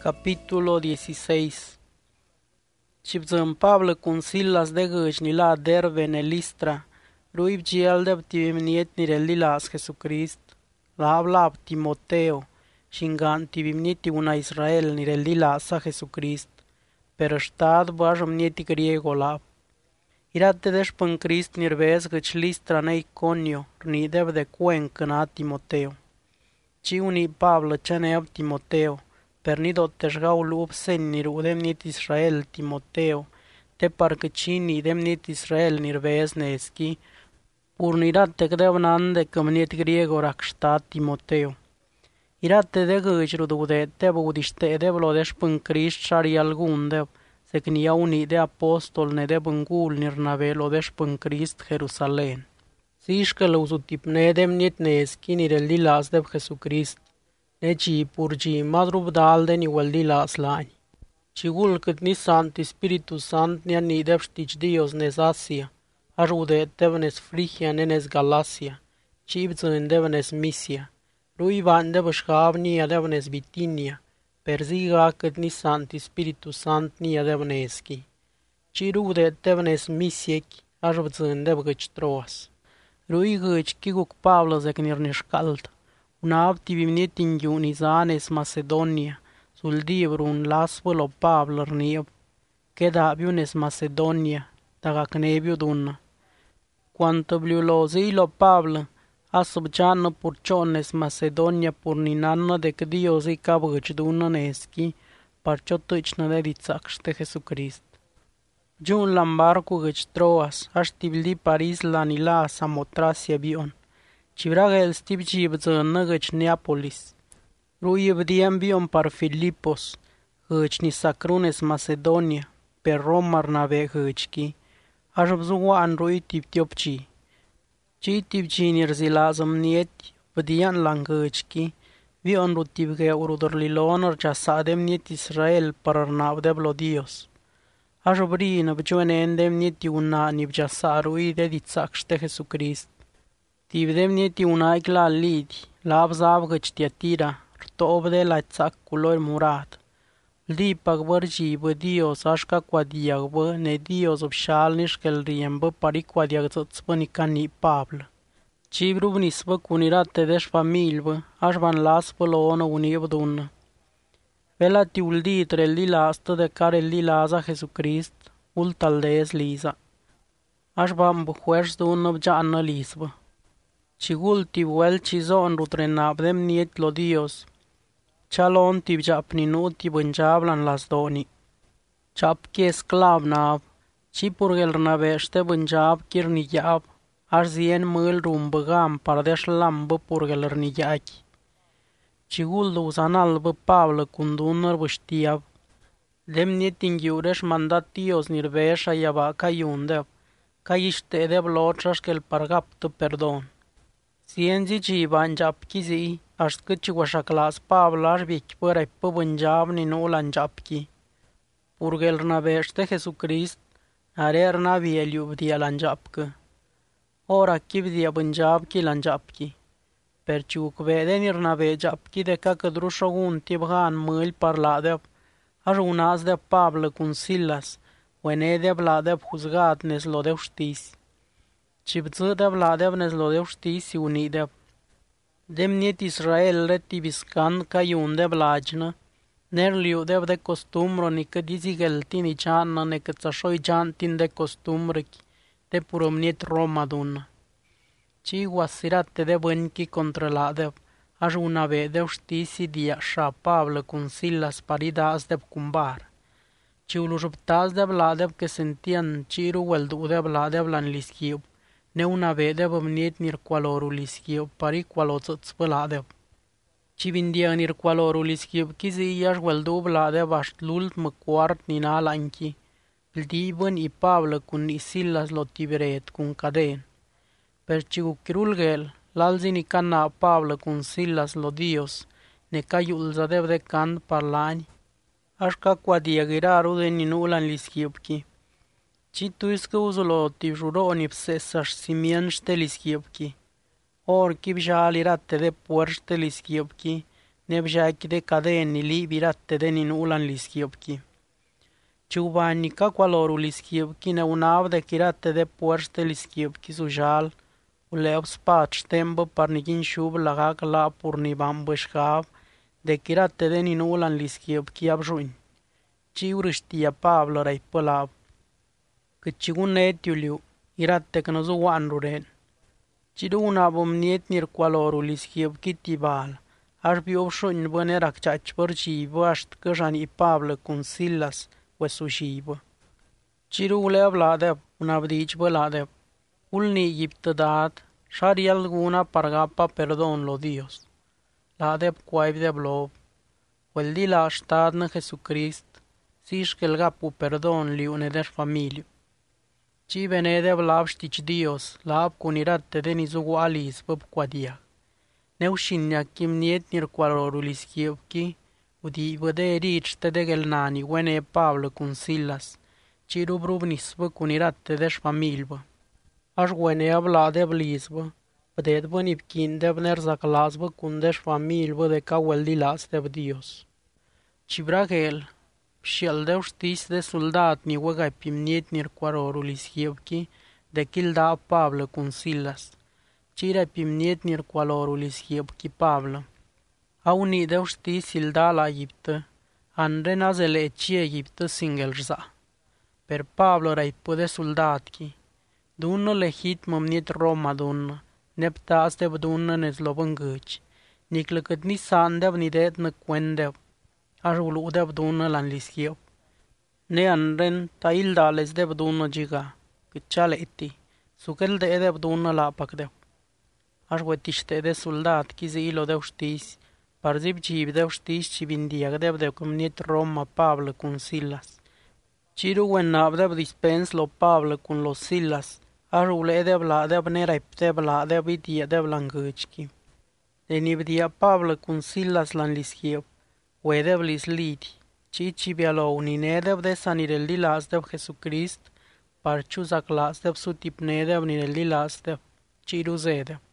Capítulo 16. Chibzën Pablo cun Silas de gëch ni la Derbe ne Listra, ruib gjialdeb tibi mniet ni relilas Jesucrist, laab lab Timoteo, shingan tibi mnieti una Israel ni relilasa Jesucrist, per shtad bax mnieti griego lab. Irate de shpën Krist ni rbez gëch Listra ne Iconio, rnideb de cuen câna Timoteo. Ci uni Pablo chaneb Timoteo, per ni doteshgau lub sen ni ru de mniet Israel Timoteo, te parcă cini de mniet Israel ni rbez neschi, pur ni irate gdeb nan de că mniet griego rac shtat Timoteo. Irate de gëch rududeteb udishtedeb lo de shpën Krist shari algundeb, sec ni au ni de apostol ne de bëngul ni rnabe lo de shpën Krist Jerusalén. Sishcă lăuzutipne de mniet neschi ni relilasdeb Jesucrist, neci pur gi madrub dalde ni weldilas lani. Cigul cât ni santi Spiritus Sant ni anideb shtic Dios nes Asia, ajudeteb nes Frigia ne nes Galacia, cibzëndeb nes Misia, rui bandeb shkab ni adeb nes Bitinia, per ziga cât ni santi Spiritus Sant ni adeb neschi. Ci rudeteb nes Misieci, ajbzëndeb gëch Troas. Rui gëch kiguc Pablo zec nirnishkalt, unab tibi mnieti ngiuni zanes Macedonia, sul libru un lasbă lo Pablo rnieb, quedabiu nes Macedonia, tagacnebiu dunna. Quantobliu lo zi lo Pablo, asubgiană pur cion nes Macedonia pur ninană dec Dios i cabăci dunna neschi, parcio tăcnă de ditsac Jesucrist. Giun lambarcu gëch Troas, ashtibildi Paris la nila Samotracia bion. Civragel stib gjibzënë gëch Neapolis. Rujib diem bion par Filipos, gëch ni sacrunes Macedonia, per Roma rnabe gëchki, ashbzuan ruj tib tiopci. Ci tib gjini rzilazëm mnieti, vdian lan gëchki, bion ru tib geu rudorlilon rgjasade mniet Israel par rnabdeb lo Dios. Ashbrin bgjuenende mnieti una ni bgjasarui de ditsac Jesucrist. Tib de mnieti una la Lidi, lab zab gëch Tiatira, rtob de la tsac culor murat. Ldi pagbărgi bă Dios ashka quadiag bă ne Dios bshal nishkel riem bă pari quadiag zătzbă ni cani Pablo. Cibru bnis bă cunirate desh famil bă, ashban las bă lo ono unib dună. Vela ti uldi trelila astă de care lila aza Jesucrist, ultaldes liza. Ashban bă huesh dună bjană lisbă. Cigul tibuel cizon rutrenab dem niet lo Dios. Chalon tib japninu tib înjablan las doni. Chapki esclav nab, ci purgel rnabește bânjab kirniyab, arzien mâl rumbăgam pardeș lambă purgel rniyachi. Cigul duzanal bă Pablo cundunăr băștiab, dem niet inghiureș mandat Dios nirbeșa yaba ca iundeb, ca iștedeb lotrașkel pargaptă perdon. Sienzi ci banjapki zi, aș cât guașaclas Pablo aș bieci părai pă bânjab ni nu lanjapki. Purgel rnabește Jesucrist, are rnabie liubdia lanjapcă. Ora chibdia bânjabki lanjapki. Perciuc vede ni rnabe japki de ca cădrușogun tibgan mâl parladeb, aș unas de Pablo cun Silas, uenede bladeb juzgat nes lo de știsi. Cibzădeb ladeb nes lo de știsi unideb. Demniet Israel retibiscand ca iundeb lagnă, ner liudeb de costumbro ni că dizigelti ni ceană ne că țașoi jantin de costumbrăchi, de puromniet Roma dună. Ci guasirate de bănchi contra ladeb, aș una vedeu știsi dia șa Pablo cun Silas paridas deb cumbar. Ci ulujuptas deb ladeb că sentian ciru weldu deb ladeb lan lischiub, ne una vedeb mniet nir qualorul lischiub pari qualoțăț ladeb. Ci vindia nir qualorul lischiub chizi iaș weldu ladeb aș lult mă quart nina lanchi, ldibân i Pablo cun i Silas lo tiberet cun caden. Perciu chirulgel, lalzini canna Pablo cun Silas lo Dios, ne ca iulzadeb de cant parlani, aș ca quadiagiraru de ninulan lischiubki. Ci tuiscă uzulo tibjuro nipsesaș simienște lischiubki. Or kibja alirate de puerște lischiubki, nebjaki de caden ni li virate de ni nulan liskiopki. Ciubani ca qualoru liskiopki ne unav de kirate de puerste liskiopki sujal, uleop spach tembo parnikin shub lagak la purni bambышkav, de kirate de ni nulan liskiopki abjuin. Ciurishtia Pablo rai pălav. Cât cigun etiuliu, irate că nozu wanruren. Cidu unabom niet nir qualoru liskiopki tibal, aș bi obșoin bănerac ceaci părcivă așt căjani Pablo con Silas wesushivă. Cidu uleab ladeb, unabdici băladeb, ulni Egiptădat, shari alguna pargapa perdon lo Dios. Ladeb quaib de blob, weldi la ashtadnă Jesucrist, siș că gapu perdon liune deș familiu. Ci venedeb lab știci Dios, lab cunirate de nizugu alis băb quadia. Neușinea kim niet nir qualorul iskievki, udi văde riște de gelnani, wene Pablo con Silas, ci rubrubnis bă cunirate deș familibă. Aș wene abladeb lisbă, vădet bă nipkindeb nerzaklasbă cundeș familibă de ca weldilasdeb Dios. Ci bragel, și al deu știs de soldat ni wega pimniet nir qualorul iskievki, de kilda Pablo con Silas. Cire pimniet nir qualorul iskievki Pablo. Au ni deu știs silda la Egiptă, andre nazele ci Egiptă singelza. Per Pablo rai pude soldatki. Dunno lehit mămniet Roma dunno, neptas deb dunno nezlobângâci. Niclăcăt ni sandeb ni det nă quendeb. Aș uludeb dunno lan liskiev. Ne andren tailda les deb dunno giga, cât ceale iti, sukel de edeb dunno la pacdeb. Aș wetiste de soldat ki zilo deu știs, parzib cib deu știs ci vindiag deb de comniet Roma Pablo con Silas. Ciru wenab deb dispens lo Pablo con los Silas, aș ule deb la deb neraip deb la deb itia deb langăcki. De nibdia Pablo con Silas lan liskiev, wedeb lis lidi, ci bialo uninedeb de sanireldi lasdeb Jesucrist, parciu zaklasdeb sutipnedeb nireldi lasdeb, ciru zedeb.